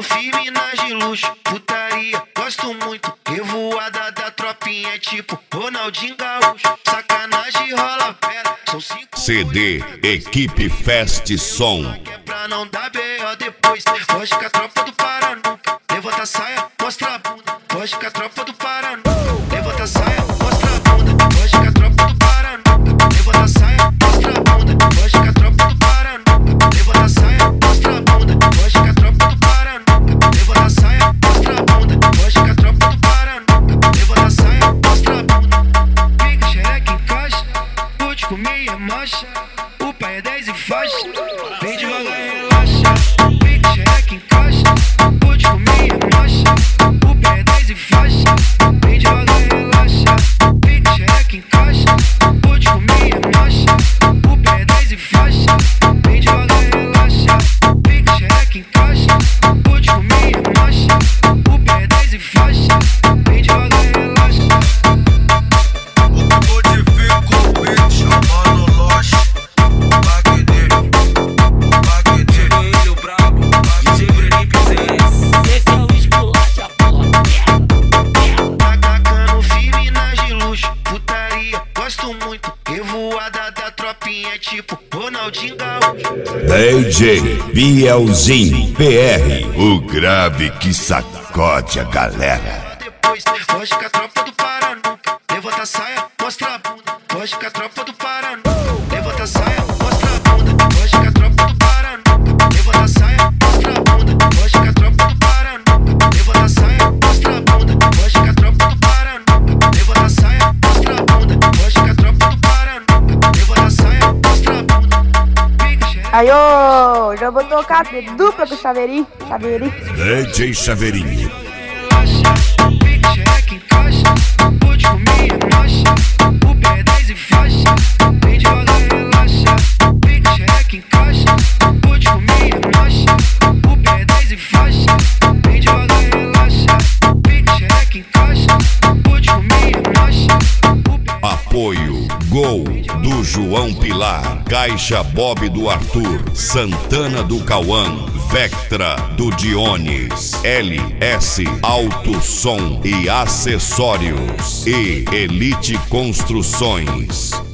firme nas de luxo, putaria, gosto muito. Revoada da tropinha, tipo Ronaldinho Gaúcho. Sacanagem rola fera, são 5 CD Equipe Fest Som. que é pra não dar B.O. depois. Foge com a tropa do Paranuca, levanta a saia, mostra a bunda. Foge com a tropa do Paranuca, levanta a saia, mostra a bunda. Foge com a tropa do Paranuca, levanta a saia, mostra a bunda. Foge com a tropa do Paranuca, levanta a saia, mostra a bunda. Foge com a tropa do Paranuca, levanta a saia, mostra a bunda. Foge com a tropa do Paranuca, levanta a saia, mostra a bunda. Fica xereca em caixa, pode comer é marcha. O pai é 10 e faixa, vem devagar e relaxa. Fica xereca em caixa, pode comer é marcha. O pai é 10 e faixa, vem devagar e relaxa. Fica xereca em caixa, pode comer é marcha. O pai é 10 e faixa, vem devagar e relaxa. Fica xereca em caixa, pode comer é marcha. O pai é 10 e faixa, vem devagar e relaxa. Modifica o beat, chamando Lost. Filho brabo, DJ Felipe CS. Esse é o esculacha, porra. Tacando firme nas de luxo, putaria, gosto muito. Revoada da tropinha, tipo Ronaldinho Gaúcho. DJ Bielzinho PR, o grave que sacode a galera. Depois, foge com a tropa do Paranuca, levanta a saia, mostra a bunda. Foge com a tropa do Paranuca, levanta a saia, mostra a bunda. Foge com a tropa do Paranuca, levanta a saia, mostra a bunda. Foge com a tropa do Paranuca, levanta a saia, mostra a bunda. Foge com a tropa do Paranuca, levanta a saia, mostra a bunda. Foge com a tropa do Paranuca, levanta a saia, mostra a bunda. Fica xereca. Aí, ô, já vou tocar dupla com o Chaveirinho. DJ Chaveirinho. Relaxa, fica xereca em caixa, pode comer é marcha. O pé é 10 e faixa, vem devagar e relaxa. Fica xereca em caixa, pode comer é marcha. O pé é 10 e faixa, vem devagar e relaxa. Fica xereca em caixa, pode comer é marcha. O pé é Apoio Gol do João Pilar, Caixa Bob do Arthur, Santana do Cauã, Vectra do Dionis, LS Alto Som e Acessórios e Elite Construções.